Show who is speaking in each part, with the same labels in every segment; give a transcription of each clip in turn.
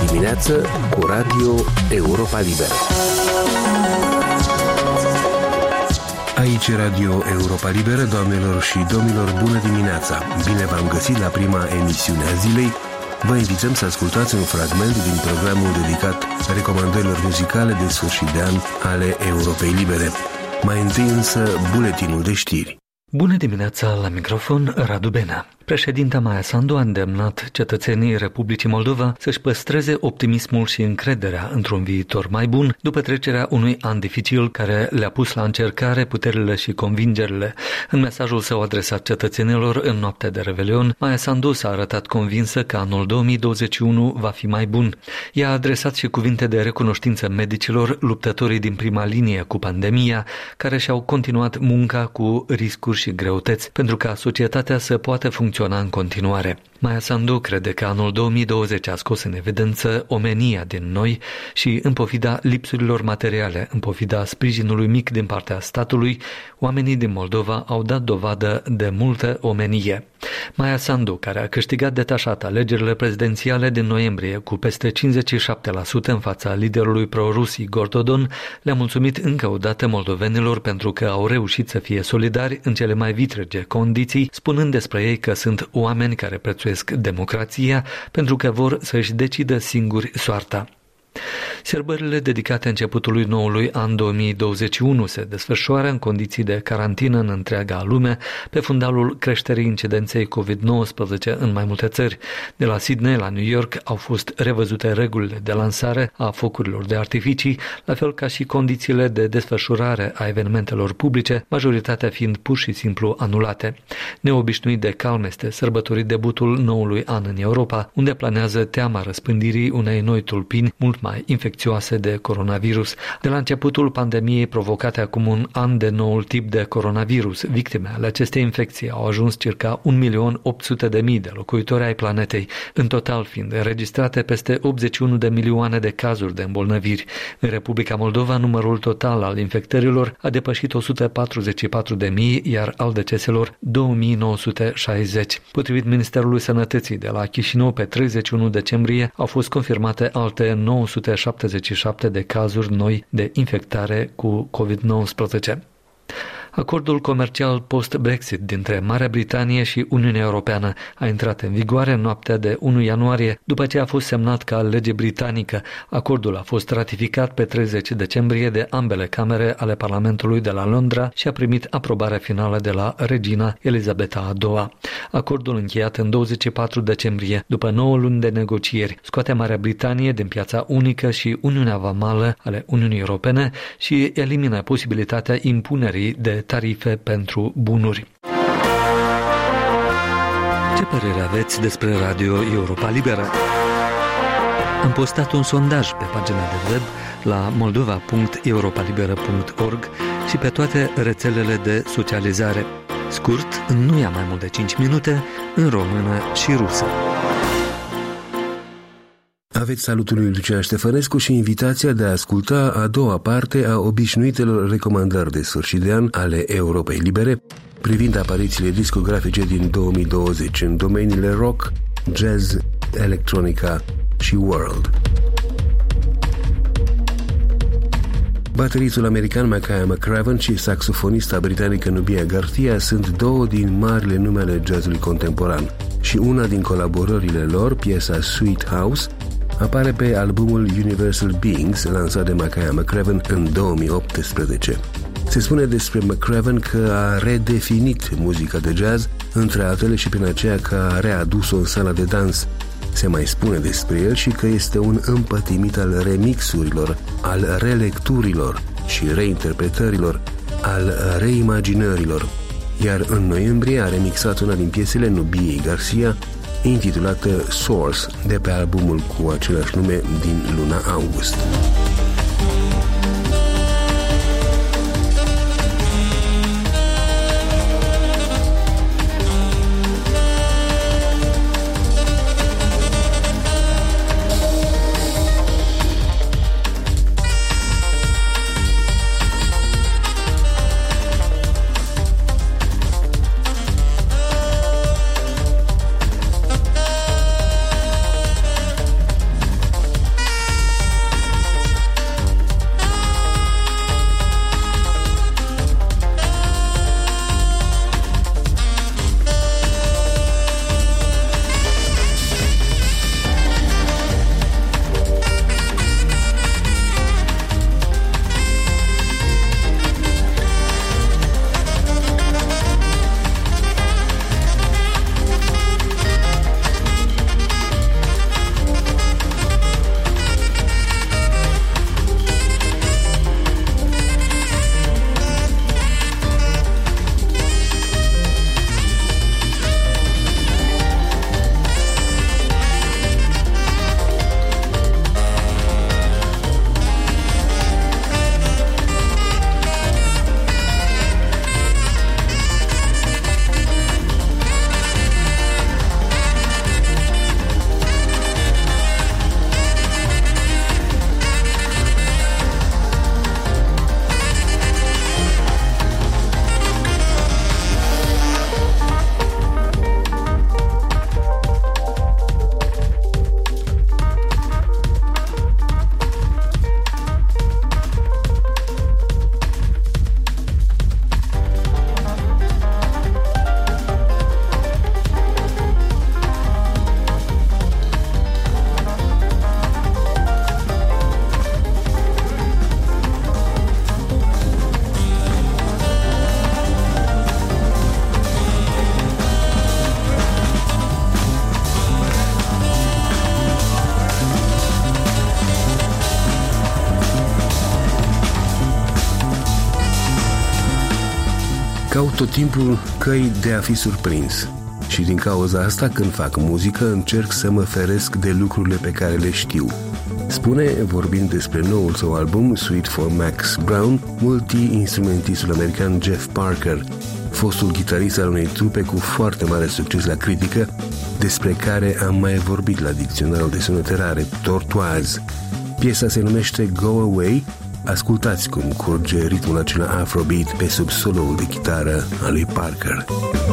Speaker 1: dimineață cu Radio Europa Liberă. Aici Radio Europa Liberă, doamnelor și domnilor, bună dimineața! Bine v-am găsit la prima emisiune a zilei. Vă invităm să ascultați un fragment din programul dedicat recomandărilor muzicale de sfârșit de an ale Europei Libere. Mai întâi însă buletinul de știri.
Speaker 2: Bună dimineața, la microfon Radu Benea. Președinta Maia Sandu a îndemnat cetățenii Republicii Moldova să-și păstreze optimismul și încrederea într-un viitor mai bun după trecerea unui an dificil care le-a pus la încercare puterile și convingerile. În mesajul său adresat cetățenilor în noaptea de Revelion, Maia Sandu s-a arătat convinsă că anul 2021 va fi mai bun. Ea a adresat și cuvinte de recunoștință medicilor, luptătorii din prima linie cu pandemia, care și-au continuat munca cu riscuri și greutăți, pentru ca societatea să poată funcționa în continuare. Maia Sandu crede că anul 2020 a scos în evidență omenia din noi și, în pofida lipsurilor materiale, în pofida sprijinului mic din partea statului, oamenii din Moldova au dat dovadă de multă omenie. Maia Sandu, care a câștigat detașat alegerile prezidențiale din noiembrie cu peste 57% în fața liderului pro-rus Igor Dodon, le-a mulțumit încă o dată moldovenilor pentru că au reușit să fie solidari în cele mai vitrege condiții, spunând despre ei că sunt oameni care prețuiesc democrația pentru că vor să-și decidă singuri soarta. Sărbările dedicate începutului noului an 2021 se desfășoară în condiții de carantină în întreaga lume, pe fundalul creșterii incidenței COVID-19 în mai multe țări. De la Sydney la New York au fost revăzute regulile de lansare a focurilor de artificii, la fel ca și condițiile de desfășurare a evenimentelor publice, majoritatea fiind pur și simplu anulate. Neobișnuit de calm este sărbătorit debutul noului an în Europa, unde planează teama răspândirii unei noi tulpini mult mai infecțioase de coronavirus. De la începutul pandemiei provocate acum un an de noul tip de coronavirus, victime ale acestei infecții au ajuns circa 1.800.000 de locuitori ai planetei, în total fiind înregistrate peste 81 de milioane de cazuri de îmbolnăviri. În Republica Moldova, numărul total al infectărilor a depășit 144.000, iar al deceselor 2.960. Potrivit Ministerului Sănătății de la Chișinău, pe 31 decembrie au fost confirmate alte 977 de cazuri noi de infectare cu COVID-19. Acordul comercial post-Brexit dintre Marea Britanie și Uniunea Europeană a intrat în vigoare în noaptea de 1 ianuarie, după ce a fost semnat ca lege britanică. Acordul a fost ratificat pe 30 decembrie de ambele camere ale Parlamentului de la Londra și a primit aprobarea finală de la regina Elizabeta a II-a. Acordul încheiat în 24 decembrie, după 9 luni de negocieri, scoate Marea Britanie din piața unică și Uniunea Vamală ale Uniunii Europene și elimină posibilitatea impunerii de tarife pentru bunuri. Ce părere aveți despre Radio Europa Liberă? Am postat un sondaj pe pagina de web la moldova.europalibera.org și pe toate rețelele de socializare. Scurt, nu ia mai mult de 5 minute, în română și rusă.
Speaker 1: Aveți salutul lui Lucian Ștefănescu și invitația de a asculta a doua parte a obișnuitelor recomandări de sfârșit de an ale Europei Libere privind aparițiile discografice din 2020 în domeniile rock, jazz, electronica și world. Bateristul american Makaya McCraven și saxofonista britanică Nubia Garcia sunt două din marile nume ale jazzului contemporan și una din colaborările lor, piesa Sweet House, apare pe albumul Universal Beings, lansat de Makaya McCraven în 2018. Se spune despre McCraven că a redefinit muzica de jazz, între altele și prin aceea că a readus-o în sala de dans. Se mai spune despre el și că este un împătimit al remixurilor, al relecturilor și reinterpretărilor, al reimaginărilor. Iar în noiembrie a remixat una din piesele Nubiei Garcia, intitulată Source, de pe albumul cu același nume din luna august. Caut tot timpul căi de a fi surprins și din cauza asta, când fac muzică, încerc să mă feresc de lucrurile pe care le știu. Spune, vorbind despre noul său album, Suite for Max Brown, multi-instrumentistul american Jeff Parker, fostul gitarist al unei trupe cu foarte mare succes la critică, despre care am mai vorbit la dicționarul de sunete rare, Tortoise. Piesa se numește Go Away. Ascultați cum curge ritmul acela afrobeat pe sub soloul de chitară al lui Parker.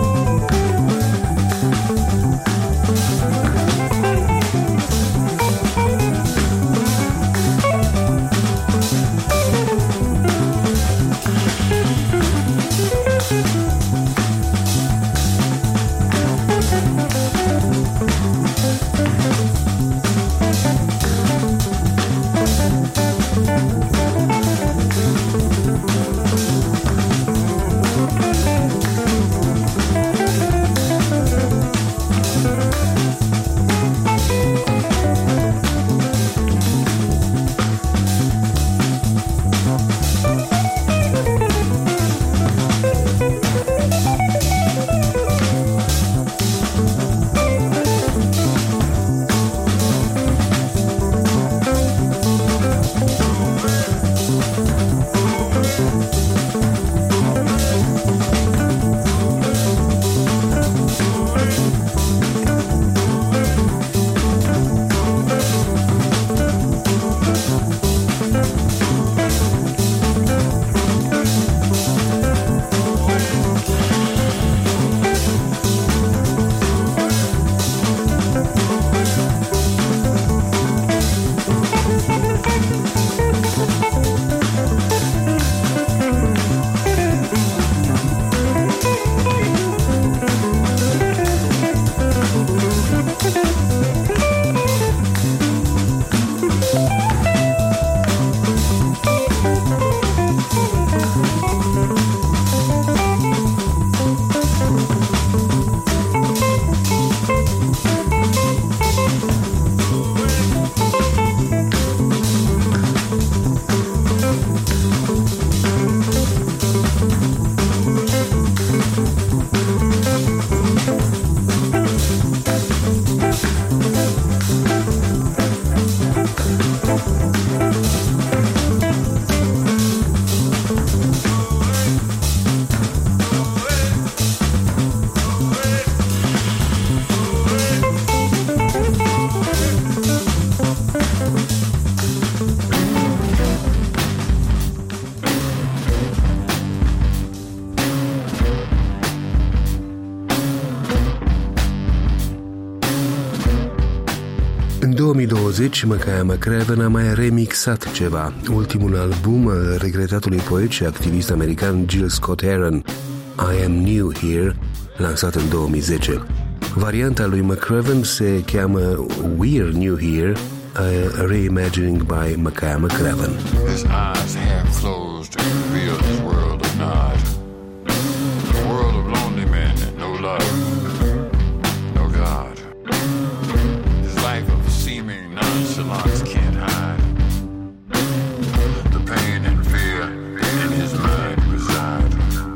Speaker 1: În 2020, Makaya McCraven a mai remixat ceva, ultimul album al regretatului poet și activist american Gil Scott-Heron, I Am New Here, lansat în 2010. Varianta lui McCraven se cheamă We're New Here, a reimagining by Makaya McCraven.
Speaker 3: His eyes half closed and revealed his world of nod. A world of lonely men and no love, no God. His life of seeming nonchalance can't hide the pain and fear in his mind reside.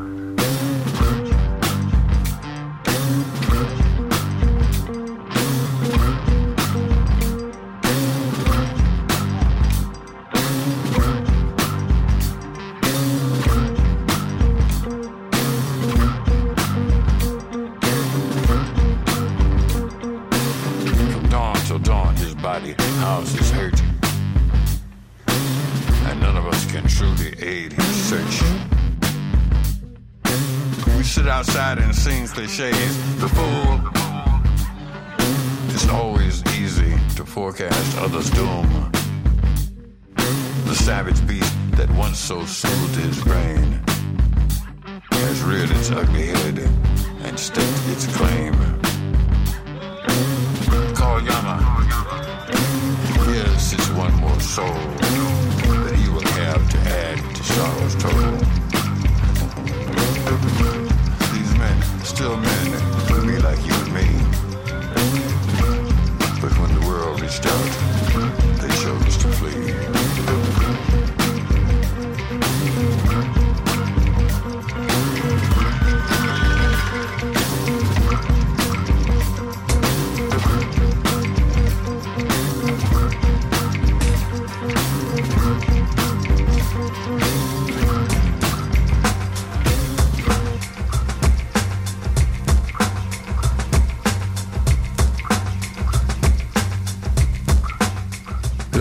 Speaker 3: House is hurt, and none of us can truly aid his search. We sit outside and sing cliches. The fool, it's always easy to forecast others' doom. The savage beast that once so soothed his brain has reared its ugly head and staked its claim. Call Yama. Here's just one more soul that he will have to add to sorrow's total. These men, still men, will be like you and me. But when the world reached out, they chose to flee.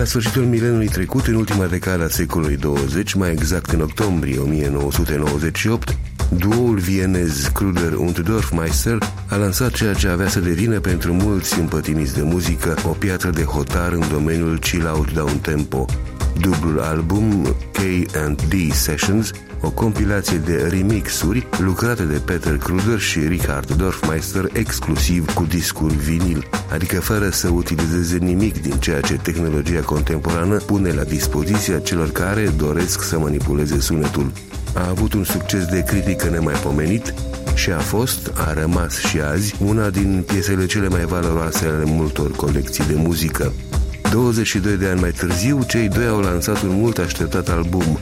Speaker 1: La sfârșitul mileniului trecut, în ultima decadă a secolului 20, mai exact în octombrie 1998, duoul vienez Kruder und Dorfmeister a lansat ceea ce avea să devină pentru mulți împătimiți de muzică o piatră de hotar în domeniul chill-out down-tempo. Dublul album K&D Sessions, o compilație de remixuri lucrate de Peter Kruder și Richard Dorfmeister exclusiv cu discuri vinil, adică fără să utilizeze nimic din ceea ce tehnologia contemporană pune la dispoziția celor care doresc să manipuleze sunetul. A avut un succes de critică nemaipomenit și a rămas și azi una din piesele cele mai valoroase ale multor colecții de muzică. 22 de ani mai târziu, cei doi au lansat un mult așteptat album,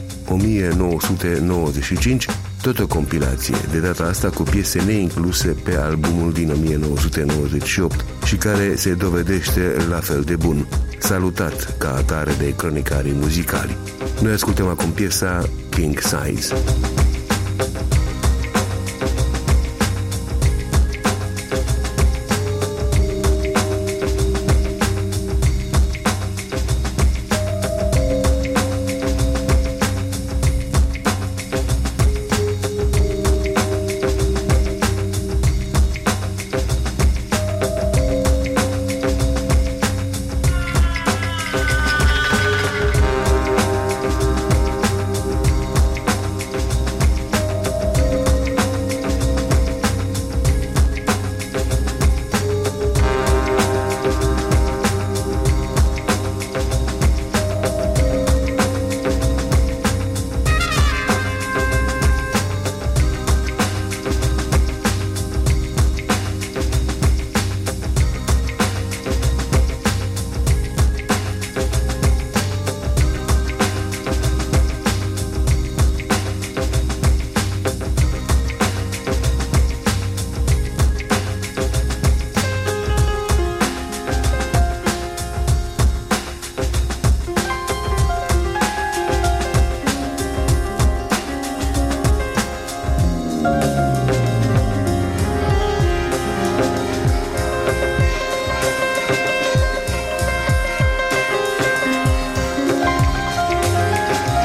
Speaker 1: 1995, tot o compilație, de data asta cu piese neincluse pe albumul din 1998 și care se dovedește la fel de bun, salutat ca atare de cronicarii muzicali. Noi ascultăm acum piesa King Size.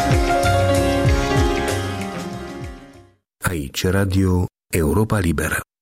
Speaker 1: Radio Europa Liberă.